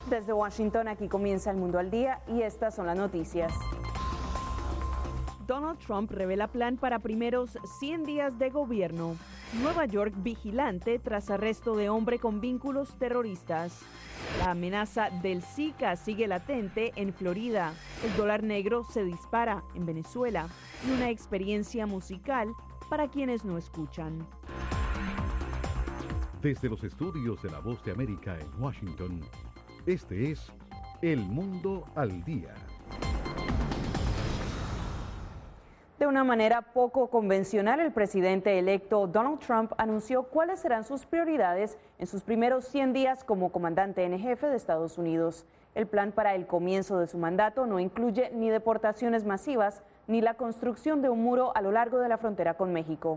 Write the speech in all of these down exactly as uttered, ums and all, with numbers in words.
Desde Washington, aquí comienza El Mundo al Día y estas son las noticias. Donald Trump revela plan para primeros cien días de gobierno. Nueva York vigilante tras arresto de hombre con vínculos terroristas. La amenaza del Zika sigue latente en Florida. El dólar negro se dispara en Venezuela. Y una experiencia musical para quienes no escuchan. Desde los estudios de La Voz de América en Washington, este es El Mundo al Día. De una manera poco convencional, el presidente electo Donald Trump anunció cuáles serán sus prioridades en sus primeros cien días como comandante en jefe de Estados Unidos. El plan para el comienzo de su mandato no incluye ni deportaciones masivas ni la construcción de un muro a lo largo de la frontera con México.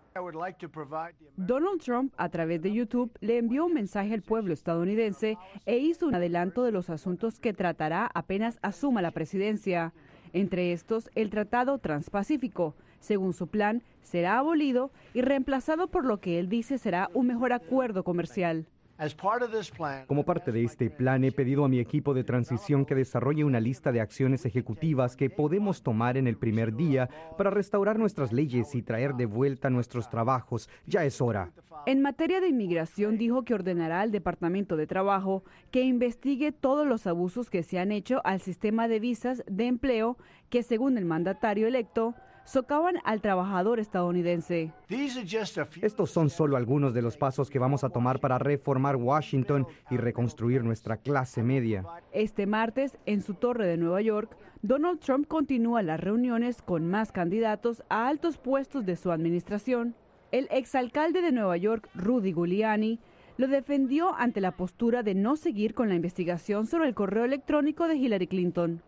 Donald Trump, a través de YouTube, le envió un mensaje al pueblo estadounidense e hizo un adelanto de los asuntos que tratará apenas asuma la presidencia. Entre estos, el Tratado Transpacífico. Según su plan, será abolido y reemplazado por lo que él dice será un mejor acuerdo comercial. Como parte de este plan, he pedido a mi equipo de transición que desarrolle una lista de acciones ejecutivas que podemos tomar en el primer día para restaurar nuestras leyes y traer de vuelta nuestros trabajos. Ya es hora. En materia de inmigración, dijo que ordenará al Departamento de Trabajo que investigue todos los abusos que se han hecho al sistema de visas de empleo que, según el mandatario electo, socavan al trabajador estadounidense. Estos son solo algunos de los pasos que vamos a tomar para reformar Washington y reconstruir nuestra clase media. Este martes, en su torre de Nueva York, Donald Trump continúa las reuniones con más candidatos a altos puestos de su administración. El exalcalde de Nueva York, Rudy Giuliani, lo defendió ante la postura de no seguir con la investigación sobre el correo electrónico de Hillary Clinton.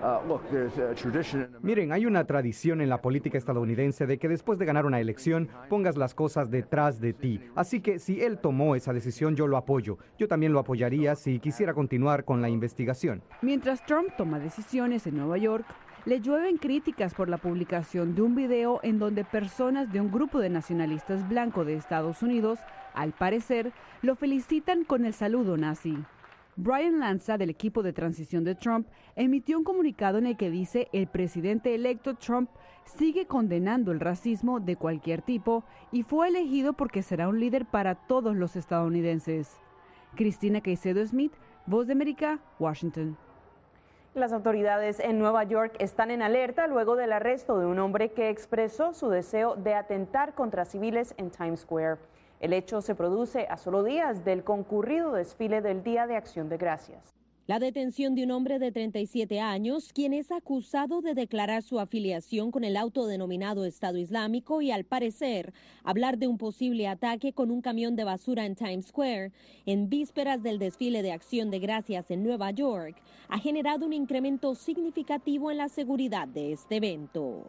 Miren, hay una tradición en la política estadounidense de que después de ganar una elección pongas las cosas detrás de ti. Así que si él tomó esa decisión, yo lo apoyo. Yo también lo apoyaría si quisiera continuar con la investigación. Mientras Trump toma decisiones en Nueva York, le llueven críticas por la publicación de un video en donde personas de un grupo de nacionalistas blancos de Estados Unidos, al parecer, lo felicitan con el saludo nazi. Brian Lanza, del equipo de transición de Trump, emitió un comunicado en el que dice el presidente electo Trump sigue condenando el racismo de cualquier tipo y fue elegido porque será un líder para todos los estadounidenses. Cristina Caicedo Smith, Voz de América, Washington. Las autoridades en Nueva York están en alerta luego del arresto de un hombre que expresó su deseo de atentar contra civiles en Times Square. El hecho se produce a solo días del concurrido desfile del Día de Acción de Gracias. La detención de un hombre de treinta y siete años, quien es acusado de declarar su afiliación con el autodenominado Estado Islámico y, al parecer, hablar de un posible ataque con un camión de basura en Times Square, en vísperas del desfile de Acción de Gracias en Nueva York, ha generado un incremento significativo en la seguridad de este evento.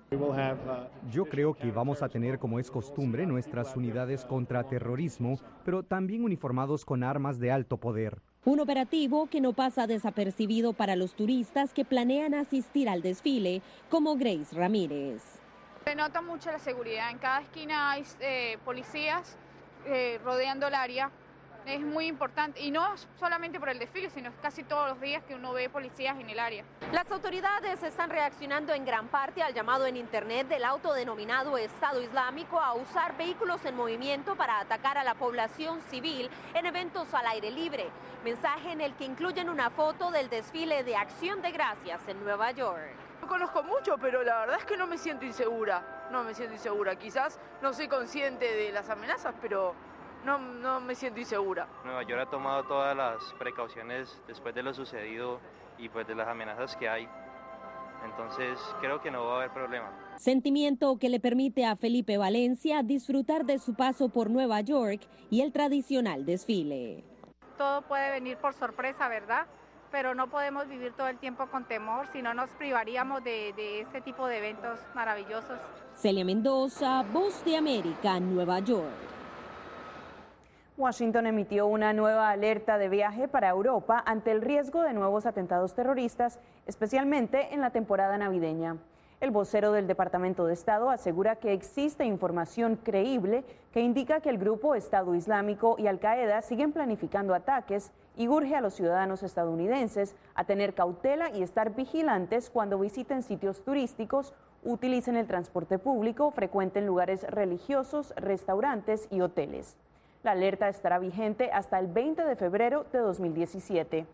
Yo creo que vamos a tener, como es costumbre, nuestras unidades contra terrorismo, pero también uniformados con armas de alto poder. Un operativo que no pasa desapercibido para los turistas que planean asistir al desfile, como Grace Ramírez. Se nota mucho la seguridad. En cada esquina hay eh, policías eh, rodeando el área. Es muy importante, y no solamente por el desfile, sino casi todos los días que uno ve policías en el área. Las autoridades están reaccionando en gran parte al llamado en internet del autodenominado Estado Islámico a usar vehículos en movimiento para atacar a la población civil en eventos al aire libre. Mensaje en el que incluyen una foto del desfile de Acción de Gracias en Nueva York. No conozco mucho, pero la verdad es que no me siento insegura. No me siento insegura. Quizás no soy consciente de las amenazas, pero No, no me siento insegura. Nueva York ha tomado todas las precauciones después de lo sucedido y pues de las amenazas que hay. Entonces creo que no va a haber problema. Sentimiento que le permite a Felipe Valencia disfrutar de su paso por Nueva York y el tradicional desfile. Todo puede venir por sorpresa, ¿verdad? Pero no podemos vivir todo el tiempo con temor, si no nos privaríamos de, de este tipo de eventos maravillosos. Celia Mendoza, Voz de América, Nueva York. Washington emitió una nueva alerta de viaje para Europa ante el riesgo de nuevos atentados terroristas, especialmente en la temporada navideña. El vocero del Departamento de Estado asegura que existe información creíble que indica que el grupo Estado Islámico y Al Qaeda siguen planificando ataques y urge a los ciudadanos estadounidenses a tener cautela y estar vigilantes cuando visiten sitios turísticos, utilicen el transporte público, frecuenten lugares religiosos, restaurantes y hoteles. La alerta estará vigente hasta el veinte de febrero de dos mil diecisiete.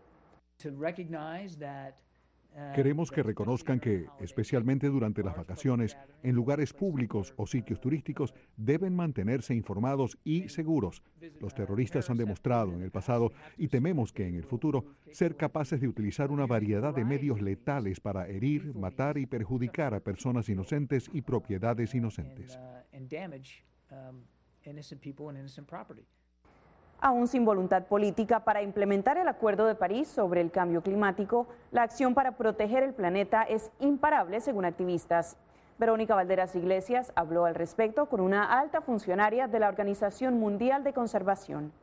Queremos que reconozcan que, especialmente durante las vacaciones, en lugares públicos o sitios turísticos, deben mantenerse informados y seguros. Los terroristas han demostrado en el pasado, y tememos que en el futuro, ser capaces de utilizar una variedad de medios letales para herir, matar y perjudicar a personas inocentes y propiedades inocentes. Aún sin voluntad política para implementar el Acuerdo de París sobre el cambio climático, la acción para proteger el planeta es imparable, según activistas. Verónica Valderas Iglesias habló al respecto con una alta funcionaria de la Organización Mundial de Conservación.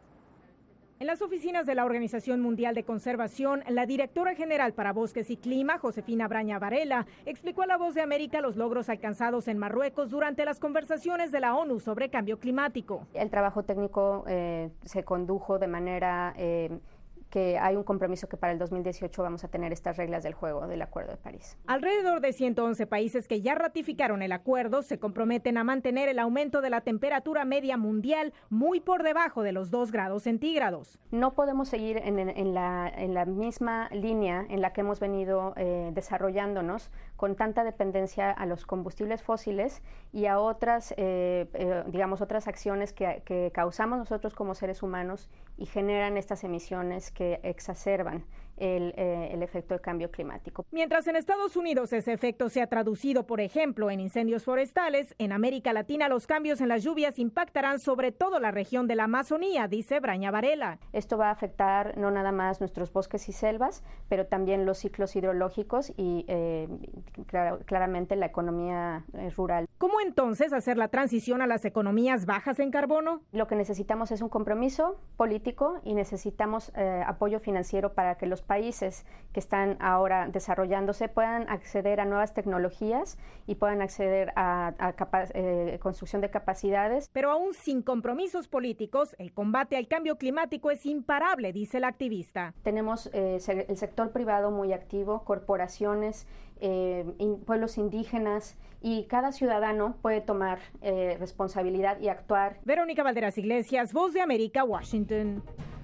En las oficinas de la Organización Mundial de Conservación, la directora general para Bosques y Clima, Josefina Braña Varela, explicó a La Voz de América los logros alcanzados en Marruecos durante las conversaciones de la ONU sobre cambio climático. El trabajo técnico eh, se condujo de manera eh, que hay un compromiso que para el dos mil dieciocho vamos a tener estas reglas del juego del Acuerdo de París. Alrededor de ciento once países que ya ratificaron el acuerdo se comprometen a mantener el aumento de la temperatura media mundial muy por debajo de los dos grados centígrados. No podemos seguir en, en, la, en la misma línea en la que hemos venido eh, desarrollándonos con tanta dependencia a los combustibles fósiles y a otras, eh, eh, digamos, otras acciones que, que causamos nosotros como seres humanos y generan estas emisiones que exacerban el, eh, el efecto de cambio climático. Mientras en Estados Unidos ese efecto se ha traducido, por ejemplo, en incendios forestales, en América Latina los cambios en las lluvias impactarán sobre todo la región de la Amazonía, dice Braña Varela. Esto va a afectar no nada más nuestros bosques y selvas, pero también los ciclos hidrológicos y eh, clar- claramente la economía eh, rural. ¿Cómo entonces hacer la transición a las economías bajas en carbono? Lo que necesitamos es un compromiso político y necesitamos eh, apoyo financiero para que los países que están ahora desarrollándose puedan acceder a nuevas tecnologías y puedan acceder a, a capa- eh, construcción de capacidades. Pero aún sin compromisos políticos, el combate al cambio climático es imparable, dice la activista. Tenemos eh, el sector privado muy activo, corporaciones, eh, in, pueblos indígenas, y cada ciudadano puede tomar eh, responsabilidad y actuar. Verónica Valderas Iglesias, Voz de América, Washington.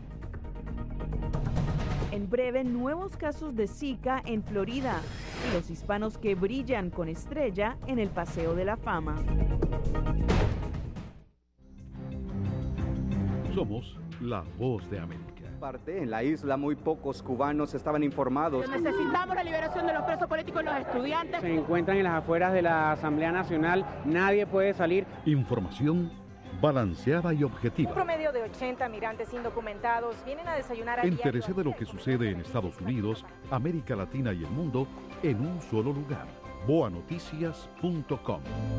En breve, nuevos casos de Zika en Florida y los hispanos que brillan con estrella en el Paseo de la Fama. Somos la Voz de América. En la isla muy pocos cubanos estaban informados. Necesitamos la liberación de los presos políticos y los estudiantes. Se encuentran en las afueras de la Asamblea Nacional, nadie puede salir. Información balanceada y objetiva. Un promedio de ochenta migrantes indocumentados vienen a desayunar a Entérese de lo que sucede en Estados Unidos, América Latina y el mundo en un solo lugar. boa noticias punto com.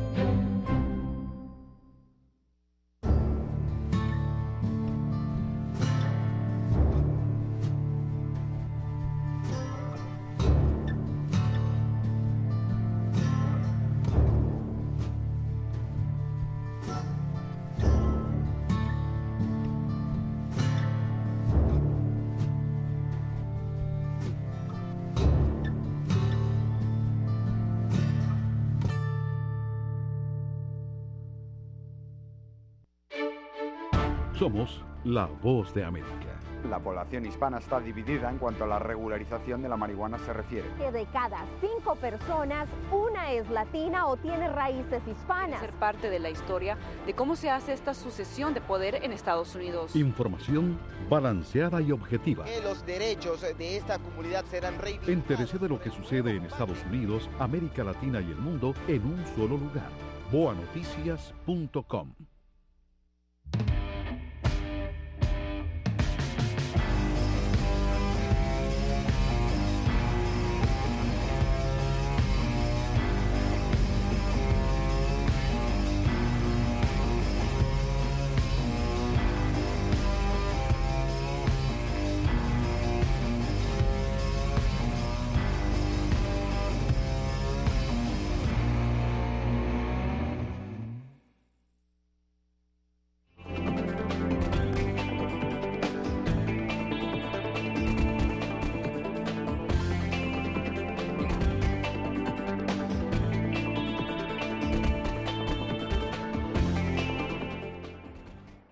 Somos la Voz de América. La población hispana está dividida en cuanto a la regularización de la marihuana se refiere. Que de cada cinco personas, una es latina o tiene raíces hispanas. Ser parte de la historia de cómo se hace esta sucesión de poder en Estados Unidos. Información balanceada y objetiva. Que los derechos de esta comunidad serán reivindicados. Entérese de lo que sucede en Estados Unidos, América Latina y el mundo en un solo lugar. boa noticias punto com.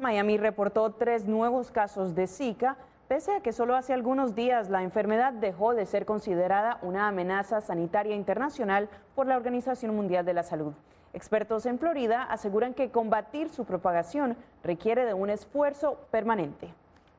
Miami reportó tres nuevos casos de Zika, pese a que solo hace algunos días la enfermedad dejó de ser considerada una amenaza sanitaria internacional por la Organización Mundial de la Salud. Expertos en Florida aseguran que combatir su propagación requiere de un esfuerzo permanente.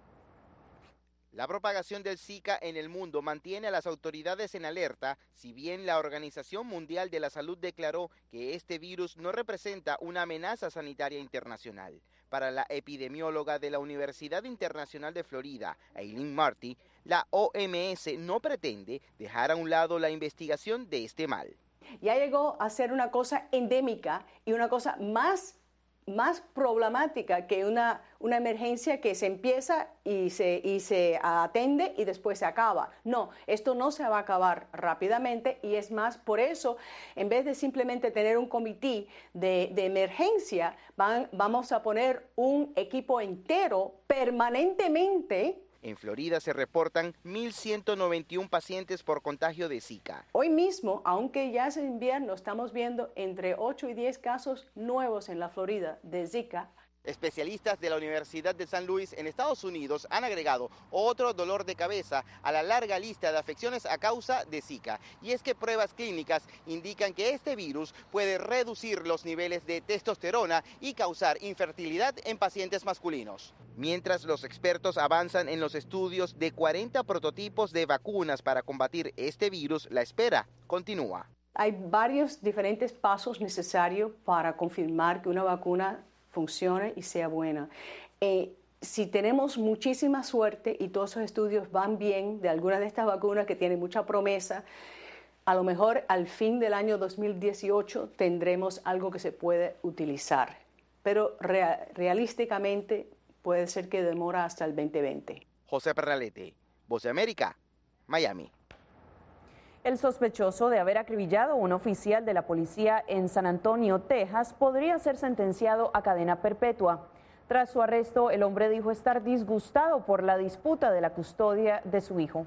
La propagación del Zika en el mundo mantiene a las autoridades en alerta, si bien la Organización Mundial de la Salud declaró que este virus no representa una amenaza sanitaria internacional. Para la epidemióloga de la Universidad Internacional de Florida, Eileen Marty, la O M S no pretende dejar a un lado la investigación de este mal. Ya llegó a ser una cosa endémica y una cosa más más problemática que una, una emergencia que se empieza y se, y se atiende y después se acaba. No, esto no se va a acabar rápidamente y es más, por eso, en vez de simplemente tener un comité de, de emergencia, van, vamos a poner un equipo entero permanentemente. En Florida se reportan mil ciento noventa y uno pacientes por contagio de Zika. Hoy mismo, aunque ya es invierno, estamos viendo entre ocho y diez casos nuevos en la Florida de Zika. Especialistas de la Universidad de San Luis en Estados Unidos han agregado otro dolor de cabeza a la larga lista de afecciones a causa de Zika. Y es que pruebas clínicas indican que este virus puede reducir los niveles de testosterona y causar infertilidad en pacientes masculinos. Mientras los expertos avanzan en los estudios de cuarenta prototipos de vacunas para combatir este virus, la espera continúa. Hay varios diferentes pasos necesarios para confirmar que una vacuna funcione y sea buena. Eh, si tenemos muchísima suerte y todos esos estudios van bien de algunas de estas vacunas que tienen mucha promesa, a lo mejor al fin del año dos mil dieciocho tendremos algo que se puede utilizar, pero rea- realísticamente puede ser que demora hasta el veinte veinte. José Perralete, Voz de América, Miami. El sospechoso de haber acribillado a un oficial de la policía en San Antonio, Texas, podría ser sentenciado a cadena perpetua. Tras su arresto, el hombre dijo estar disgustado por la disputa de la custodia de su hijo.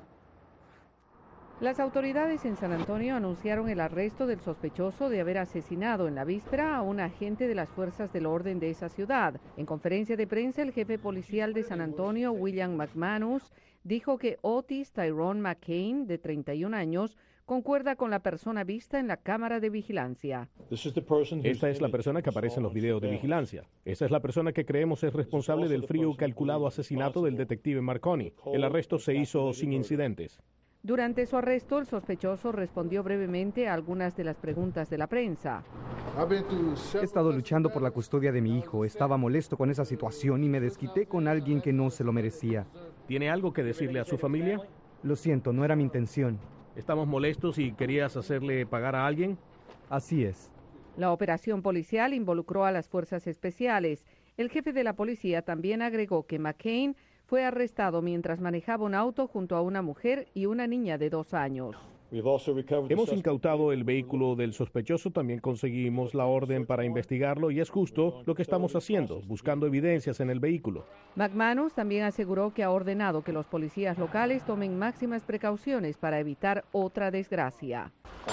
Las autoridades en San Antonio anunciaron el arresto del sospechoso de haber asesinado en la víspera a un agente de las fuerzas del orden de esa ciudad. En conferencia de prensa, el jefe policial de San Antonio, William McManus, dijo que Otis Tyrone McCain, de treinta y un años, concuerda con la persona vista en la cámara de vigilancia. Esta es la persona que aparece en los videos de vigilancia. Esta es la persona que creemos es responsable del frío y calculado asesinato del detective Marconi. El arresto se hizo sin incidentes. Durante su arresto, el sospechoso respondió brevemente a algunas de las preguntas de la prensa. He estado luchando por la custodia de mi hijo, estaba molesto con esa situación y me desquité con alguien que no se lo merecía. ¿Tiene algo que decirle a su familia? Lo siento, no era mi intención. ¿Estamos molestos y querías hacerle pagar a alguien? Así es. La operación policial involucró a las fuerzas especiales. El jefe de la policía también agregó que McCain fue arrestado mientras manejaba un auto junto a una mujer y una niña de dos años. Hemos incautado el vehículo del sospechoso, también conseguimos la orden para investigarlo y es justo lo que estamos haciendo, buscando evidencias en el vehículo. McManus también aseguró que ha ordenado que los policías locales tomen máximas precauciones para evitar otra desgracia.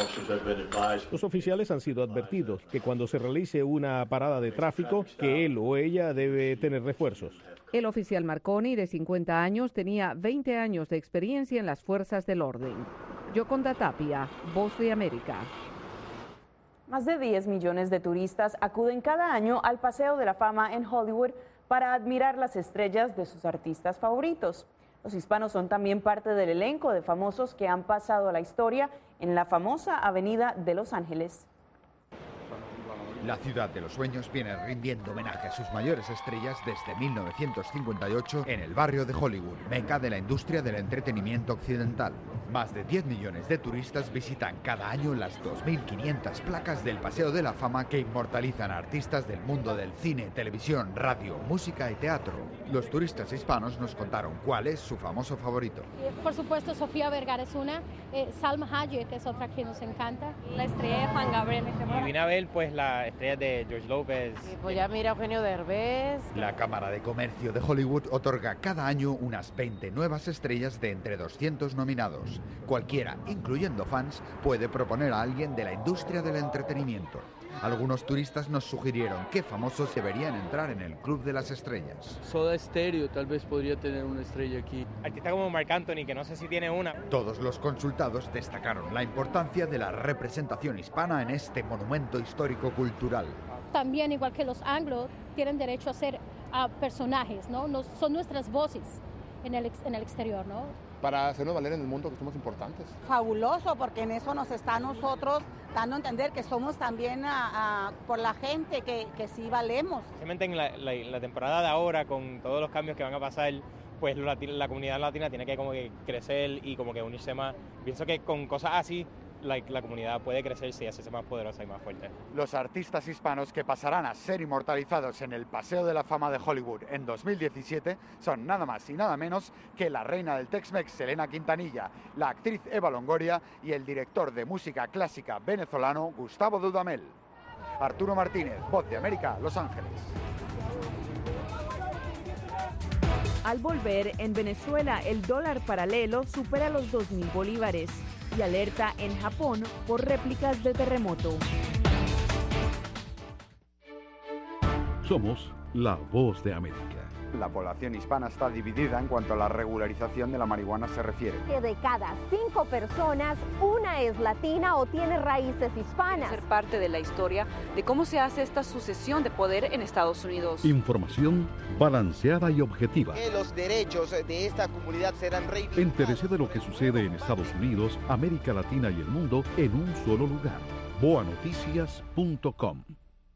Los oficiales han sido advertidos que cuando se realice una parada de tráfico, que él o ella debe tener refuerzos. El oficial Marconi, de cincuenta años, tenía veinte años de experiencia en las fuerzas del orden. Yoconda Tapia, Voz de América. Más de diez millones de turistas acuden cada año al Paseo de la Fama en Hollywood para admirar las estrellas de sus artistas favoritos. Los hispanos son también parte del elenco de famosos que han pasado a la historia en la famosa Avenida de Los Ángeles. La ciudad de los sueños viene rindiendo homenaje a sus mayores estrellas desde mil novecientos cincuenta y ocho en el barrio de Hollywood, meca de la industria del entretenimiento occidental. Más de diez millones de turistas visitan cada año las dos mil quinientas placas del Paseo de la Fama que inmortalizan a artistas del mundo del cine, televisión, radio, música y teatro. Los turistas hispanos nos contaron cuál es su famoso favorito. Por supuesto, Sofía Vergara es una, eh, Salma Hayek es otra que nos encanta. La estrella de Juan Gabriel. Y vine a ver pues la estrellas de George López. Y pues ya mira Eugenio Derbez. La Cámara de Comercio de Hollywood otorga cada año unas veinte nuevas estrellas de entre doscientos nominados. Cualquiera, incluyendo fans, puede proponer a alguien de la industria del entretenimiento. Algunos turistas nos sugirieron qué famosos deberían entrar en el Club de las Estrellas. Soda Stereo tal vez podría tener una estrella aquí. Artista como Marc Anthony, que no sé si tiene una. Todos los consultados destacaron la importancia de la representación hispana en este monumento histórico-cultural. También, igual que los anglos, tienen derecho a ser a personajes, ¿no? Nos, son nuestras voces en el, en el exterior, ¿no? Para hacernos valer en el mundo que somos importantes. Fabuloso, porque en eso nos está a nosotros dando a entender que somos también a, a, por la gente, que, que sí valemos. Simplemente en la, la, la temporada de ahora, con todos los cambios que van a pasar, pues la, la comunidad latina tiene que como que crecer y como que unirse más. Pienso que con cosas así, la, la comunidad puede crecerse y hacerse más poderosa y más fuerte. Los artistas hispanos que pasarán a ser inmortalizados en el Paseo de la Fama de Hollywood en dos mil diecisiete son nada más y nada menos que la reina del Tex-Mex, Selena Quintanilla, la actriz Eva Longoria y el director de música clásica venezolano Gustavo Dudamel. Arturo Martínez, Voz de América, Los Ángeles. Al volver, en Venezuela el dólar paralelo supera los dos mil bolívares y alerta en Japón por réplicas de terremoto. Somos la Voz de América. La población hispana está dividida en cuanto a la regularización de la marihuana se refiere. Que de cada cinco personas, una es latina o tiene raíces hispanas. Ser parte de la historia de cómo se hace esta sucesión de poder en Estados Unidos. Información balanceada y objetiva. Que los derechos de esta comunidad serán reivindicados. Entérese de lo que sucede en Estados Unidos, América Latina y el mundo en un solo lugar. boa noticias punto com.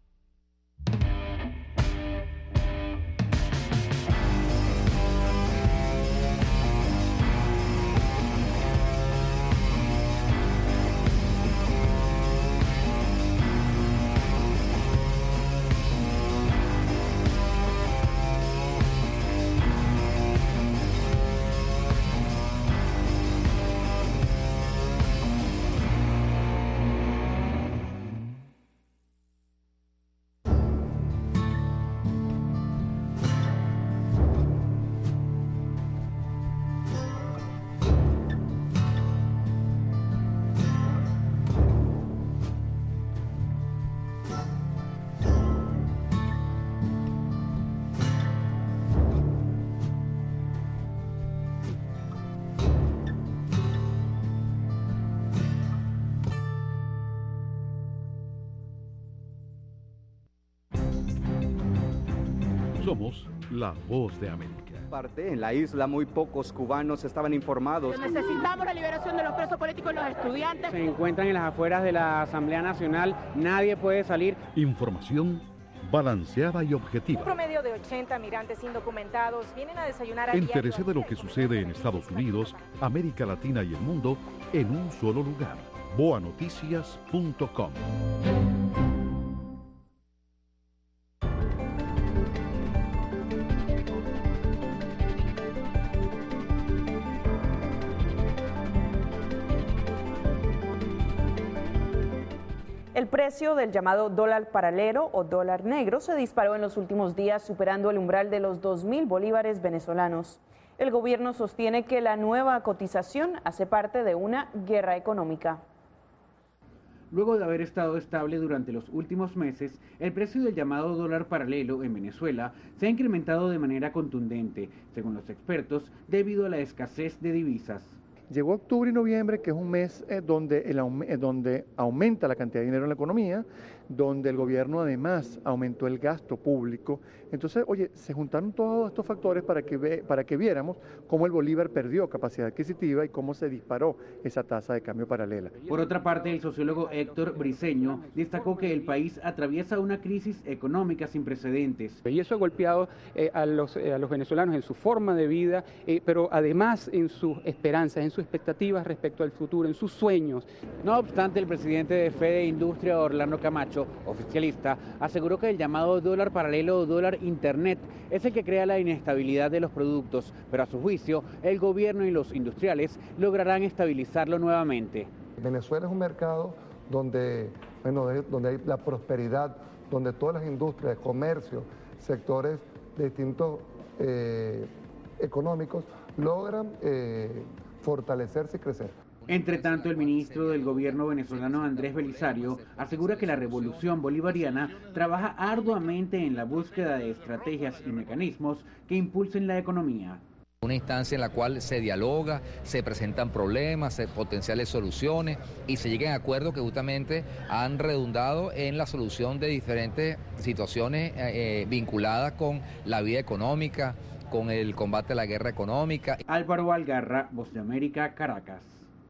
Somos la Voz de América. Parte en la isla muy pocos cubanos estaban informados. Necesitamos la liberación de los presos políticos y los estudiantes. Se encuentran en las afueras de la Asamblea Nacional, nadie puede salir. Información balanceada y objetiva. Un promedio de ochenta migrantes indocumentados vienen a desayunar a Entérese de lo que sucede en Estados Unidos, América Latina y el mundo en un solo lugar. boa noticias punto com. El precio del llamado dólar paralelo o dólar negro se disparó en los últimos días, superando el umbral de los dos mil bolívares venezolanos. El gobierno sostiene que la nueva cotización hace parte de una guerra económica. Luego de haber estado estable durante los últimos meses, el precio del llamado dólar paralelo en Venezuela se ha incrementado de manera contundente, según los expertos, debido a la escasez de divisas. Llegó octubre y noviembre, que es un mes eh, donde, el, eh, donde aumenta la cantidad de dinero en la economía, donde el gobierno además aumentó el gasto público. Entonces, oye, se juntaron todos estos factores para que, ve, para que viéramos cómo el bolívar perdió capacidad adquisitiva y cómo se disparó esa tasa de cambio paralela. Por otra parte, el sociólogo Héctor Briceño destacó que el país atraviesa una crisis económica sin precedentes. Y eso ha golpeado eh, a, los, eh, a los venezolanos en su forma de vida, eh, pero además en sus esperanzas, en sus expectativas respecto al futuro, en sus sueños. No obstante, el presidente de Fede Industria, Orlando Camacho, oficialista, aseguró que el llamado dólar paralelo o dólar internet es el que crea la inestabilidad de los productos, pero a su juicio, el gobierno y los industriales lograrán estabilizarlo nuevamente. Venezuela es un mercado donde bueno, de, donde hay la prosperidad, donde todas las industrias, comercio, sectores de distintos eh, económicos logran eh, fortalecerse y crecer. Entre tanto, el ministro del gobierno venezolano Andrés Belisario asegura que la revolución bolivariana trabaja arduamente en la búsqueda de estrategias y mecanismos que impulsen la economía. Una instancia en la cual se dialoga, se presentan problemas, se potenciales soluciones y se llegan a acuerdos que justamente han redundado en la solución de diferentes situaciones eh, vinculadas con la vida económica, con el combate a la guerra económica. Álvaro Algarra, Voz de América, Caracas.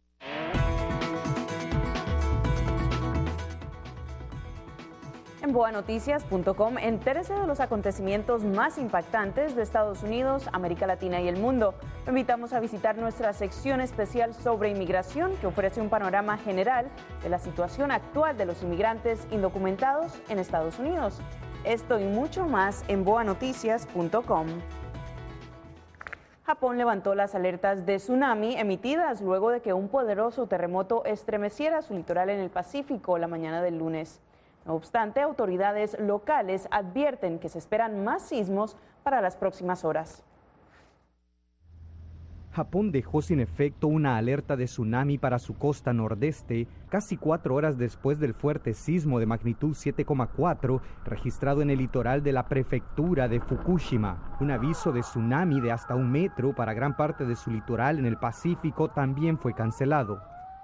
En boa noticias punto com, entérese de los acontecimientos más impactantes de Estados Unidos, América Latina y el mundo. Lo invitamos a visitar nuestra sección especial sobre inmigración, que ofrece un panorama general de la situación actual de los inmigrantes indocumentados en Estados Unidos. Esto y mucho más en boa noticias punto com. Japón levantó las alertas de tsunami emitidas luego de que un poderoso terremoto estremeciera su litoral en el Pacífico la mañana del lunes. No obstante, autoridades locales advierten que se esperan más sismos para las próximas horas. Japón dejó sin efecto una alerta de tsunami para su costa nordeste casi cuatro horas después del fuerte sismo de magnitud siete coma cuatro registrado en el litoral de la prefectura de Fukushima. Un aviso de tsunami de hasta un metro para gran parte de su litoral en el Pacífico también fue cancelado.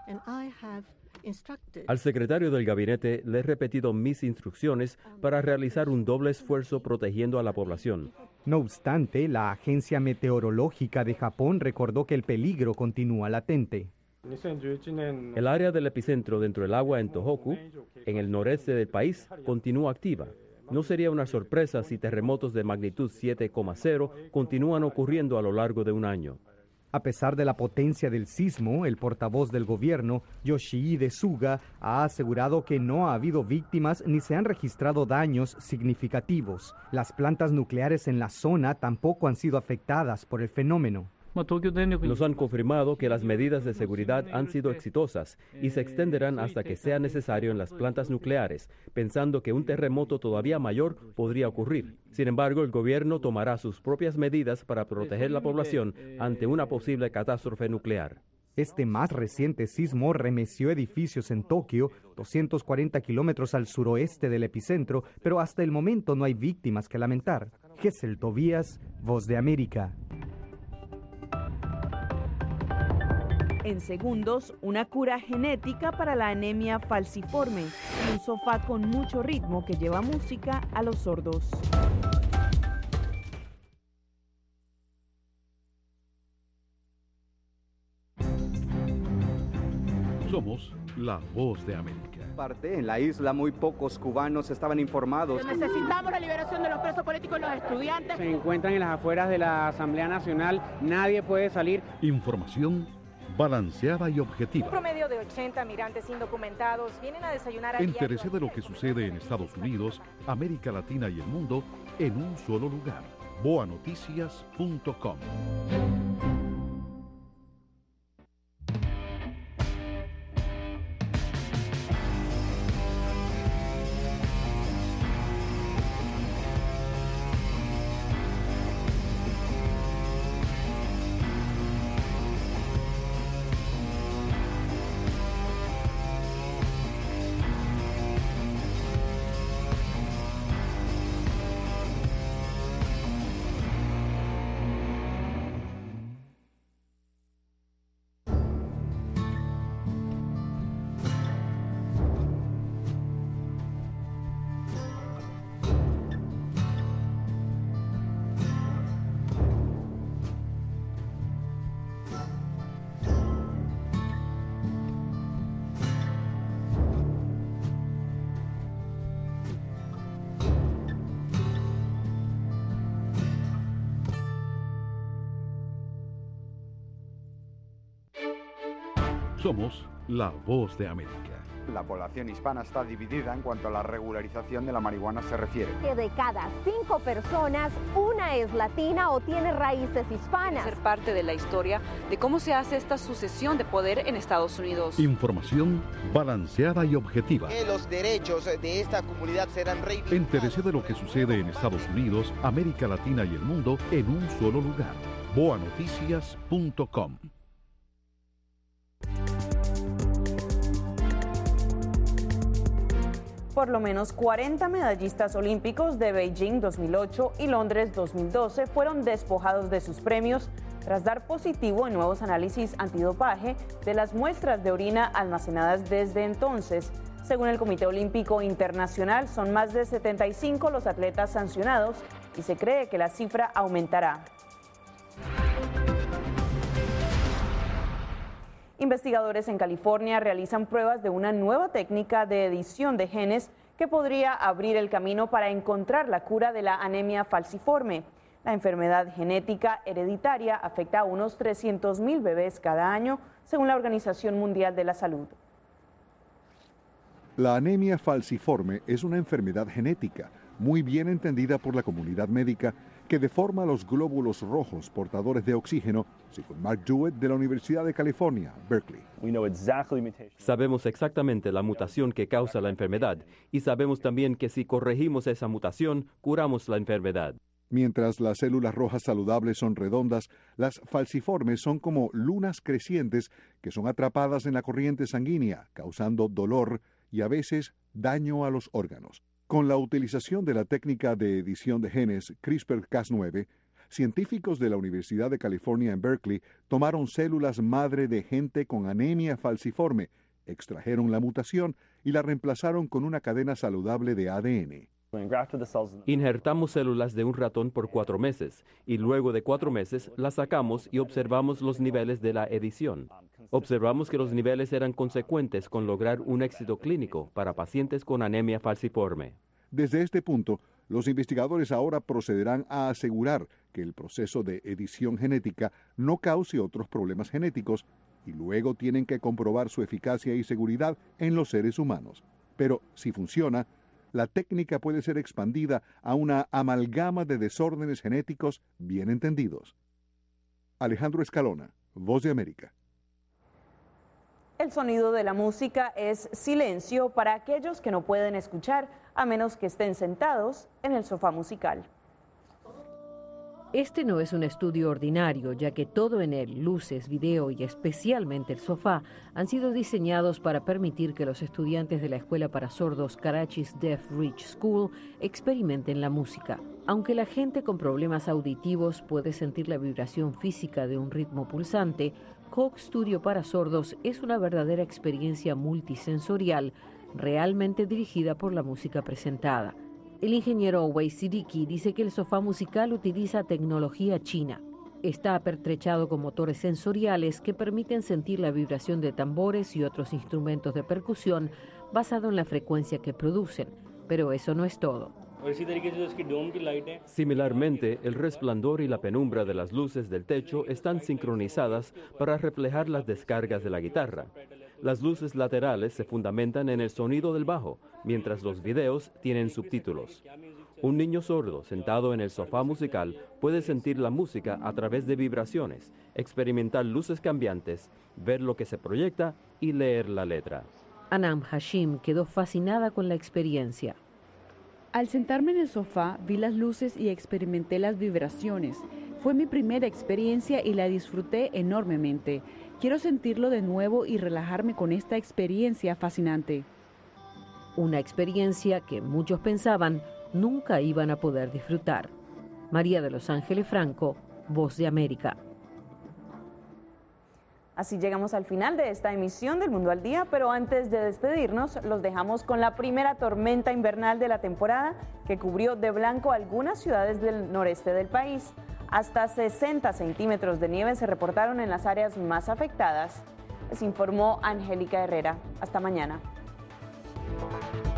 Al secretario del gabinete le he repetido mis instrucciones para realizar un doble esfuerzo protegiendo a la población. No obstante, la Agencia Meteorológica de Japón recordó que el peligro continúa latente. El área del epicentro dentro del agua en Tohoku, en el noreste del país, continúa activa. No sería una sorpresa si terremotos de magnitud siete coma cero continúan ocurriendo a lo largo de un año. A pesar de la potencia del sismo, el portavoz del gobierno, Yoshihide Suga, ha asegurado que no ha habido víctimas ni se han registrado daños significativos. Las plantas nucleares en la zona tampoco han sido afectadas por el fenómeno. Nos han confirmado que las medidas de seguridad han sido exitosas y se extenderán hasta que sea necesario en las plantas nucleares, pensando que un terremoto todavía mayor podría ocurrir. Sin embargo, el gobierno tomará sus propias medidas para proteger la población ante una posible catástrofe nuclear. Este más reciente sismo remeció edificios en Tokio, doscientos cuarenta kilómetros al suroeste del epicentro, pero hasta el momento no hay víctimas que lamentar. Gesell Tobías, Voz de América. En segundos, una cura genética para la anemia falciforme y un sofá con mucho ritmo que lleva música a los sordos. Somos la Voz de América. Parte en la isla muy pocos cubanos estaban informados. Necesitamos la liberación de los presos políticos y los estudiantes. Se encuentran en las afueras de la Asamblea Nacional, nadie puede salir. Información balanceada y objetiva. Un promedio de ochenta migrantes indocumentados vienen a desayunar a Entérese de lo que sucede en Estados Unidos, América Latina y el mundo en un solo lugar. boa noticias punto com. Somos la Voz de América. la población hispana está dividida en cuanto a la regularización de la marihuana se refiere. Que de cada cinco personas, una es latina o tiene raíces hispanas. Ser parte de la historia de cómo se hace esta sucesión de poder en Estados Unidos. Información balanceada y objetiva. Que los derechos de esta comunidad serán reivindicados. Entérese de lo que sucede en Estados Unidos, América Latina y el mundo en un solo lugar. boa noticias punto com. Por lo menos cuarenta medallistas olímpicos de Beijing dos mil ocho y Londres dos mil doce fueron despojados de sus premios tras dar positivo en nuevos análisis antidopaje de las muestras de orina almacenadas desde entonces. Según el Comité Olímpico Internacional, son más de setenta y cinco los atletas sancionados y se cree que la cifra aumentará. Investigadores en California realizan pruebas de una nueva técnica de edición de genes que podría abrir el camino para encontrar la cura de la anemia falciforme. La enfermedad genética hereditaria afecta a unos trescientos mil bebés cada año, según la Organización Mundial de la Salud. La anemia falciforme es una enfermedad genética muy bien entendida por la comunidad médica que deforma los glóbulos rojos portadores de oxígeno, según Mark Jewett de la Universidad de California, Berkeley. Sabemos exactamente la mutación que causa la enfermedad y sabemos también que si corregimos esa mutación, curamos la enfermedad. Mientras las células rojas saludables son redondas, las falciformes son como lunas crecientes que son atrapadas en la corriente sanguínea, causando dolor y a veces daño a los órganos. Con la utilización de la técnica de edición de genes CRISPR Cas nueve, científicos de la Universidad de California en Berkeley tomaron células madre de gente con anemia falciforme, extrajeron la mutación y la reemplazaron con una cadena saludable de A D N. Injertamos células de un ratón por cuatro meses y luego de cuatro meses las sacamos y observamos los niveles de la edición. Observamos que los niveles eran consecuentes con lograr un éxito clínico para pacientes con anemia falciforme. Desde este punto, los investigadores ahora procederán a asegurar que el proceso de edición genética no cause otros problemas genéticos y luego tienen que comprobar su eficacia y seguridad en los seres humanos. Pero si funciona, la técnica puede ser expandida a una amalgama de desórdenes genéticos bien entendidos. Alejandro Escalona, Voz de América. El sonido de la música es silencio para aquellos que no pueden escuchar, a menos que estén sentados en el sofá musical. Este no es un estudio ordinario, ya que todo en él, luces, video y especialmente el sofá, han sido diseñados para permitir que los estudiantes de la escuela para sordos Karachi's Deaf Reach School experimenten la música. Aunque la gente con problemas auditivos puede sentir la vibración física de un ritmo pulsante, Coke Studio para sordos es una verdadera experiencia multisensorial, realmente dirigida por la música presentada. El ingeniero Wei Siddiqui dice que el sofá musical utiliza tecnología china. Está apertrechado con motores sensoriales que permiten sentir la vibración de tambores y otros instrumentos de percusión basado en la frecuencia que producen. Pero eso no es todo. Similarmente, el resplandor y la penumbra de las luces del techo están sincronizadas para reflejar las descargas de la guitarra. Las luces laterales se fundamentan en el sonido del bajo, mientras los videos tienen subtítulos. Un niño sordo sentado en el sofá musical puede sentir la música a través de vibraciones, experimentar luces cambiantes, ver lo que se proyecta y leer la letra. Anam Hashim quedó fascinada con la experiencia. Al sentarme en el sofá, vi las luces y experimenté las vibraciones. Fue mi primera experiencia y la disfruté enormemente. Quiero sentirlo de nuevo y relajarme con esta experiencia fascinante. Una experiencia que muchos pensaban nunca iban a poder disfrutar. María de Los Ángeles Franco, Voz de América. Así llegamos al final de esta emisión del Mundo al Día, pero antes de despedirnos, los dejamos con la primera tormenta invernal de la temporada que cubrió de blanco algunas ciudades del noreste del país. Hasta sesenta centímetros de nieve se reportaron en las áreas más afectadas. Les informó Angélica Herrera. Hasta mañana.